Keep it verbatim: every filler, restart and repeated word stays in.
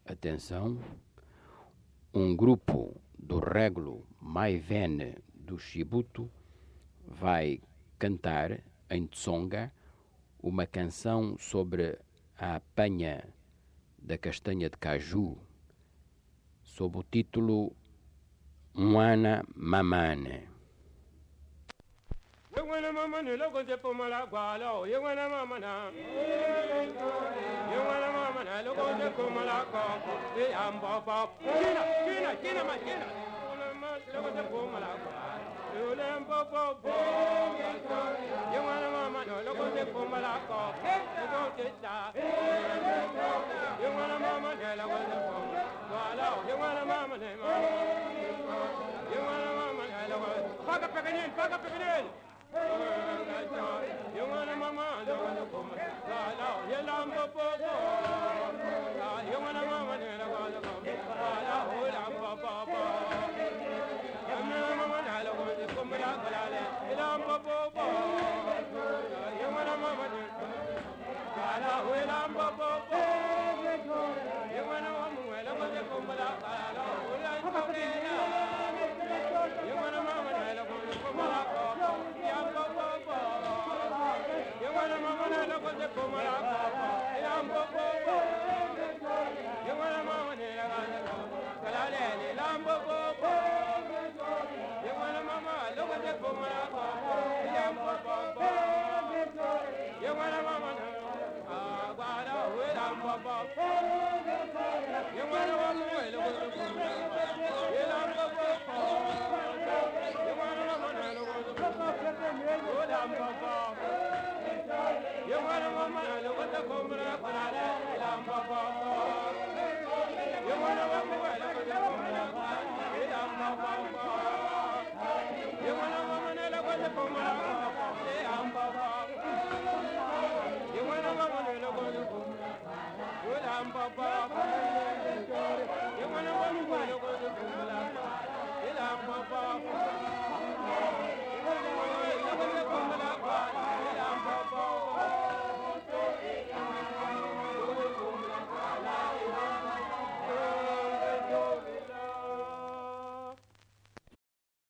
Atenção, um grupo do Régulo Maivene do Chibuto vai cantar em Tsonga uma canção sobre a apanha da castanha de caju, sob o título Mwana Mamane. Yewana mama ne logo de pomala gwalo yewana mama na yewana mama na logo de pomala ko e amba pop kina kina kina ma kina logo de pomala ko yolembo pop yewana mama no logo de pomala ko logo de ta yewana mama ne logo de pomala gwalo yewana mama ne yewana mama ne logo paga pequeñín paga pequeñín. You want a mama, you want a woman, you lamb of Bobo. You want a mama, and I want a woman, you lamb of Bobo. I'm a mama, I want to come back, you lamb of Bobo. You want a mama, you lamb of Bobo. You want a woman, I want to come back, you lamb of Bobo. You want a mama, I want to come back. You want a mama and I want to come back. I'm Bobo. You want a mama and I want to come back. I'm Bobo. You want a mama, I want to come back. I'm Bobo. You want a mama, I want to I'm Bobo. You want a woman, I want to come back. I'm Bobo. You want a mama, I want to come back. I'm Bobo. You want a woman, I want to come back. I'm Bobo.